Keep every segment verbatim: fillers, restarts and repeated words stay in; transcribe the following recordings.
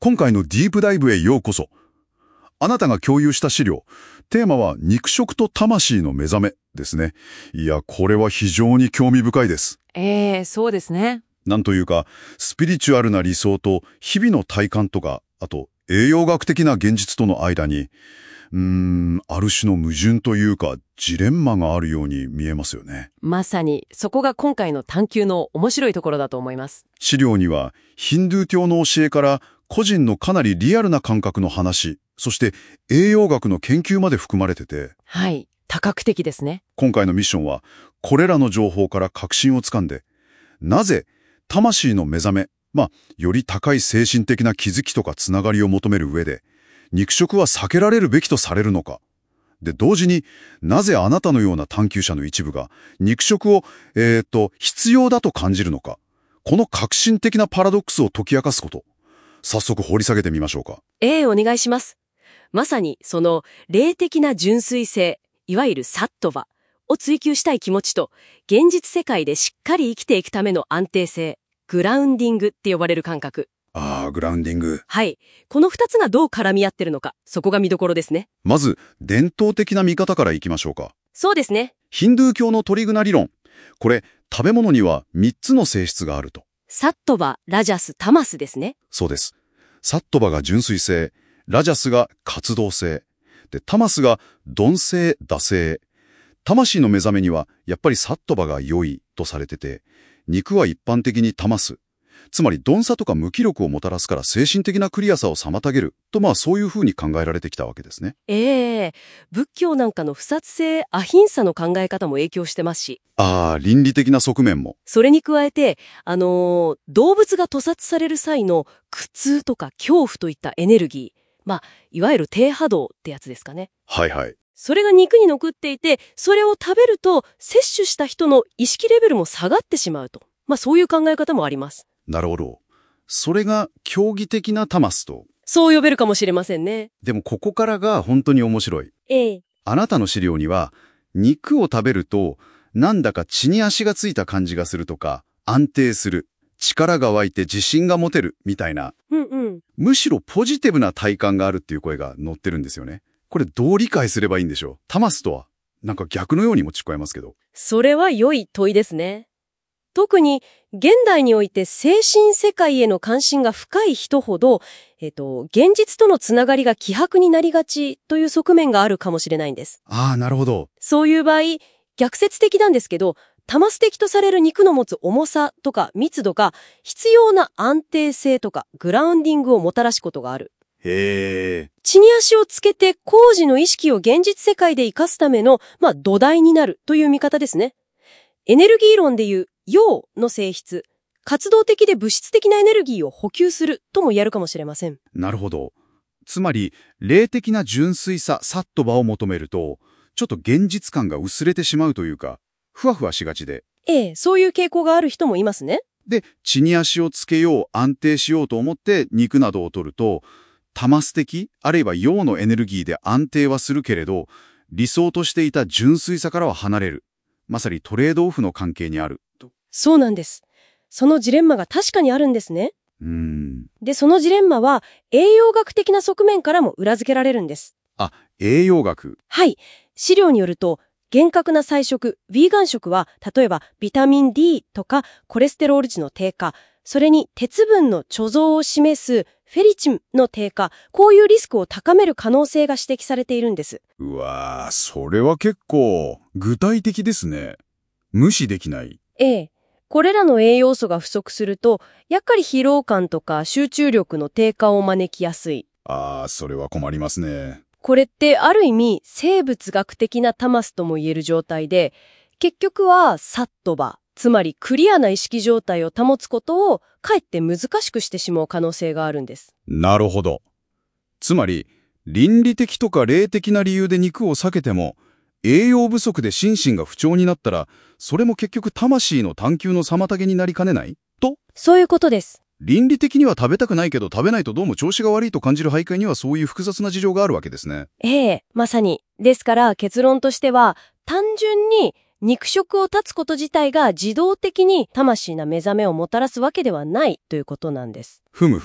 今回のディープダイブへようこそ。あなたが共有した資料、テーマは肉食と魂の目覚めですね。いや、これは非常に興味深いです。 ええ、そうですね。 なんというか、スピリチュアルな理想と日々の体感とか、あと栄養学的な現実との間に、うーん、ある種の矛盾というか、ジレンマがあるように見えますよね。 まさに、そこが今回の探求の面白いところだと思います。 資料には、ヒンドゥー教の教えから個人のかなりリアルな感覚の話、そして栄養学の研究まで含まれてて、 はい。多角的ですね。 今回のミッションは、これらの情報から確信をつかんで、なぜ魂の目覚め、まあ、より高い精神的な気づきとかつながりを求める上で、肉食は避けられるべきとされるのか。で、同時になぜあなたのような探求者の一部が肉食を、えーと、必要だと感じるのか。この革新的なパラドックスを解き明かすこと。早速掘り下げてみましょうか。 ええ、お願いします。まさにその霊的な純粋性、いわゆるサットバを追求したい気持ちと、現実世界でしっかり生きていくための安定性、グラウンディングって呼ばれる感覚。 ああ、グラウンディング。 はい。この二つがどう絡み合ってるのか、そこが見どころですね。 まず、伝統的な見方からいきましょうか。 そうですね。 ヒンドゥー教のトリグナ理論。これ、食べ物にはみっつの性質があると。 サットバ、ラジャス、タマスですね。 そうです。サットバが純粋性、ラジャスが活動性、で、タマスが鈍性、惰性。魂の目覚めには、やっぱりサットバが良いとされてて、肉は一般的にタマス。つまり、鈍さとか無気力をもたらすから精神的なクリアさを妨げると、まあそういうふうに考えられてきたわけですね。 ええ、仏教なんかの不殺性、アヒンサの考え方も影響してますし。 ああ、倫理的な側面も。 それに加えて、あのー動物が屠殺される際の苦痛とか恐怖といったエネルギー。まあ、いわゆる低波動ってやつですかね。 はいはい。 それが肉に残っていて、それを食べると、摂取した人の意識レベルも下がってしまうと。まあそういう考え方もあります。 なるほど。それが競技的なタマスと。 そう呼べるかもしれませんね。 でもここからが本当に面白い。 ええ。 あなたの資料には、肉を食べると、なんだか血に足がついた感じがするとか、安定する、力が湧いて自信が持てる、みたいな、 うんうん。 むしろポジティブな体感があるっていう声が載ってるんですよね。これどう理解すればいいんでしょう。タマスとは、なんか逆のようにも聞こえますけど。 それは良い問いですね。特に、現代において精神世界への関心が深い人ほど、えっと、現実とのつながりが希薄になりがちという側面があるかもしれないんです。 ああ、なるほど。 そういう場合、逆説的なんですけど、タマス的とされる肉の持つ重さとか密度が必要な安定性とかグラウンディングをもたらすことがある。 へえ。 地に足をつけて工事の意識を現実世界で活かすための、まあ、土台になるという見方ですね。エネルギー論でいう陽の性質、活動的で物質的なエネルギーを補給するとも言えるかもしれません。 なるほど。つまり、霊的な純粋さ、サットバを求めると、ちょっと現実感が薄れてしまうというか、ふわふわしがちで。 ええ、そういう傾向がある人もいますね。 で、地に足をつけよう、安定しようと思って肉などを取ると、タマス的、あるいは陽のエネルギーで安定はするけれど、理想としていた純粋さからは離れる。まさにトレードオフの関係にあると。 そうなんです。そのジレンマが確かにあるんですね。 うーん。 で、そのジレンマは栄養学的な側面からも裏付けられるんです。 あ、栄養学。 はい。資料によると、厳格な菜食、ヴィーガン食は、例えばビタミン ディー とかコレステロール値の低下、それに鉄分の貯蔵を示すフェリチンの低下、こういうリスクを高める可能性が指摘されているんです。 うわぁ、それは結構具体的ですね。無視できない。 ええ。これらの栄養素が不足すると、やっかり疲労感とか集中力の低下を招きやすい。 ああ、それは困りますね。 これってある意味生物学的なタマスとも言える状態で、結局はサットバ、つまりクリアな意識状態を保つことをかえって難しくしてしまう可能性があるんです。 なるほど。つまり、倫理的とか霊的な理由で肉を避けても、栄養不足で心身が不調になったら、それも結局魂の探求の妨げになりかねないと？ そういうことです。 倫理的には食べたくないけど食べないとどうも調子が悪いと感じる背景にはそういう複雑な事情があるわけですね。 ええ、まさに。ですから結論としては、単純に肉食を断つこと自体が自動的に魂な目覚めをもたらすわけではないということなんです。 ふむふむ。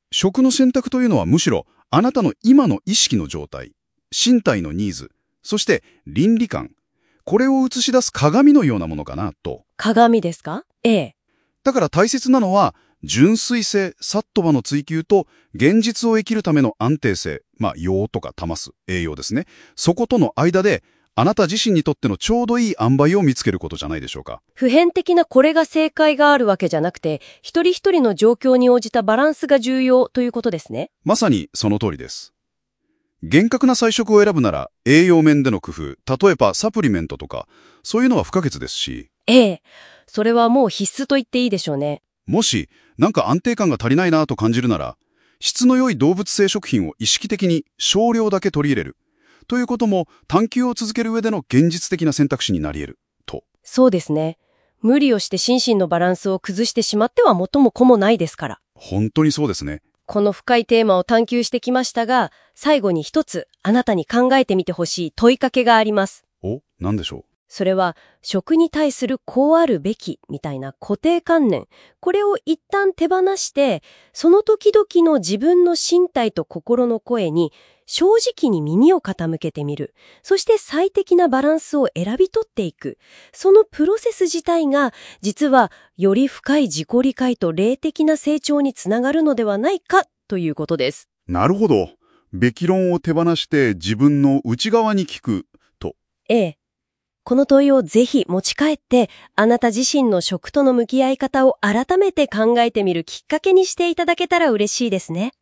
食の選択というのはむしろあなたの今の意識の状態、身体のニーズ、そして倫理観、これを映し出す鏡のようなものかなと。 鏡ですか？ええ。 だから大切なのは、純粋性、サットバの追求と、現実を生きるための安定性、まあ、陽とかタマス、栄養ですね。そことの間で、あなた自身にとってのちょうどいい塩梅を見つけることじゃないでしょうか。 普遍的なこれが正解があるわけじゃなくて、一人一人の状況に応じたバランスが重要ということですね。 まさにその通りです。厳格な菜食を選ぶなら、栄養面での工夫、例えばサプリメントとか、そういうのは不可欠ですし。 ええ。それはもう必須と言っていいでしょうね。 もし、なんか安定感が足りないなと感じるなら、質の良い動物性食品を意識的に少量だけ取り入れる。ということも探求を続ける上での現実的な選択肢になり得る。と。 そうですね。無理をして心身のバランスを崩してしまっては元も子もないですから。 本当にそうですね。 この深いテーマを探求してきましたが、最後に一つあなたに考えてみてほしい問いかけがあります。 お、なんでしょう。 それは、食に対するこうあるべきみたいな固定観念。これを一旦手放して、その時々の自分の身体と心の声に正直に耳を傾けてみる。そして最適なバランスを選び取っていく。そのプロセス自体が、実はより深い自己理解と霊的な成長につながるのではないかということです。 なるほど。べき論を手放して自分の内側に聞くと。 ええ。この問いをぜひ持ち帰って、あなた自身の食との向き合い方を改めて考えてみるきっかけにしていただけたら嬉しいですね。